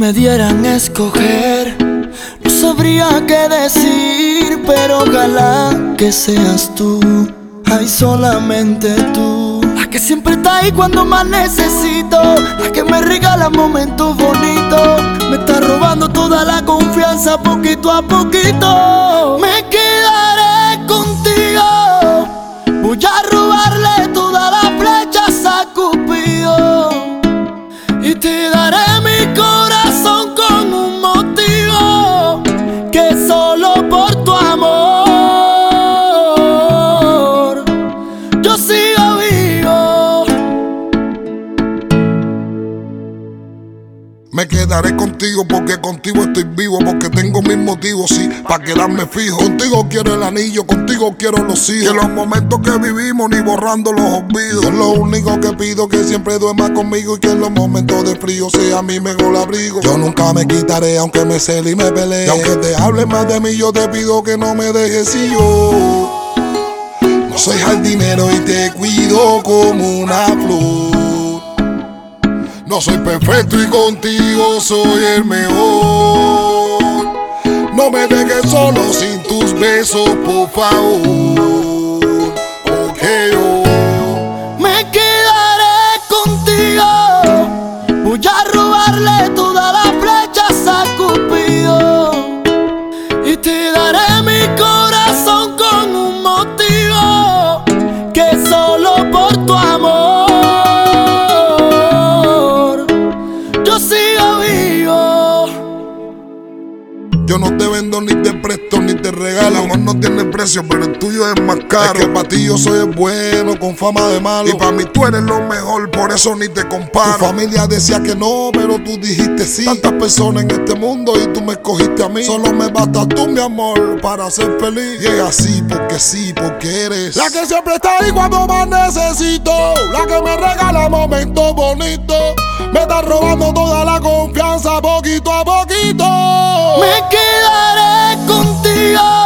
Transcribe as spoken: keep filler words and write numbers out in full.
me dieran a escoger, no sabría qué decir, pero ojalá que seas tú, ay, solamente tú. La que siempre está ahí cuando más necesito, la que me regala momentos bonitos, me está robando toda la confianza poquito a poquito. Me quedaré contigo, voy a robarle todas las flechas a Cupido y te daré mi corazón con un motivo, que solo por tu amor yo sigo vivo. Me quedaré contigo porque contigo estoy vivo, porque tengo mis motivos, sí, pa' quedarme fijo. Contigo quiero el anillo, contigo quiero los hijos, que los momentos que vivimos ni borrando los olvidos. Yo lo único que pido que siempre duermas conmigo y que en los momentos de frío sea mi mejor abrigo. Yo nunca me quitaré aunque me cele y me pelee, y aunque te hable más de mí yo te pido que no me dejes. Si yo no soy jardinero y te cuido como una flor, no soy perfecto y contigo soy el mejor. No me dejes solo sin tus besos, por favor, porque yo me quedaré contigo, voy a robarle todas las flechas a Cupido y te daré mi corazón con un motivo, que solo por tu amor yo sigo vivo. yo no te vendo ni te presto ni te regalo. El amor no tiene precio, pero el tuyo es más caro. Es que para ti yo soy el bueno con fama de malo, y para mí tú eres lo mejor, por eso ni te comparo. Tu familia decía que no, pero tú dijiste sí. Tantas personas en este mundo y tú me escogiste a mí. Solo me basta tú, mi amor, para ser feliz. Y es así porque sí, porque eres la que siempre está ahí cuando más necesito, la que me regala momentos bonitos, me está robando toda la confianza poquito a poquito. Me quedaré contigo,